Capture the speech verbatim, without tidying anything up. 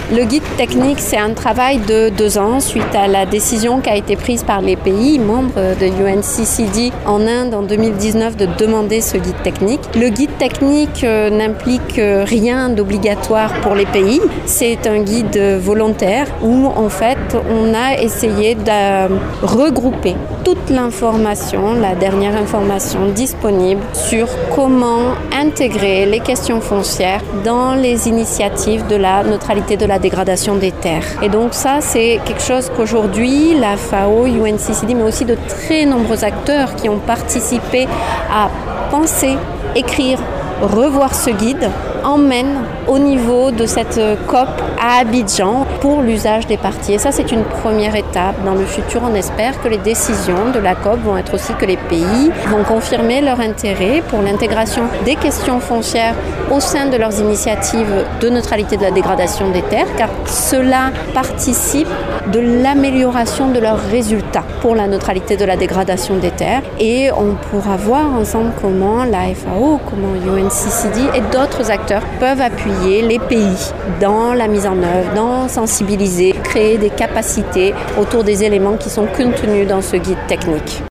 Le guide technique, c'est un travail de deux ans suite à la décision qui a été prise par les pays membres de U N C C D en Inde en deux mille dix-neuf de demander ce guide technique. Le guide technique euh, n'implique rien d'obligatoire pour les pays. C'est un guide volontaire où en fait on a essayé de regrouper toute l'information, la dernière information disponible sur comment intégrer les questions foncières dans les initiatives de la neutralité de la dégradation des terres. Et donc ça, c'est quelque chose qu'aujourd'hui, la F A O, U N C C D, mais aussi de très nombreux acteurs qui ont participé à penser, écrire, revoir ce guide, emmène au niveau de cette C O P à Abidjan pour l'usage des parties. Et ça, c'est une première étape. Dans le futur, on espère que les décisions de la C O P vont être aussi que les pays vont confirmer leur intérêt pour l'intégration des questions foncières au sein de leurs initiatives de neutralité de la dégradation des terres, car cela participe de l'amélioration de leurs résultats pour la neutralité de la dégradation des terres. Et on pourra voir ensemble comment la F A O, comment U N C C D et d'autres acteurs peuvent appuyer les pays dans la mise en œuvre, dans sensibiliser, créer des capacités autour des éléments qui sont contenus dans ce guide technique.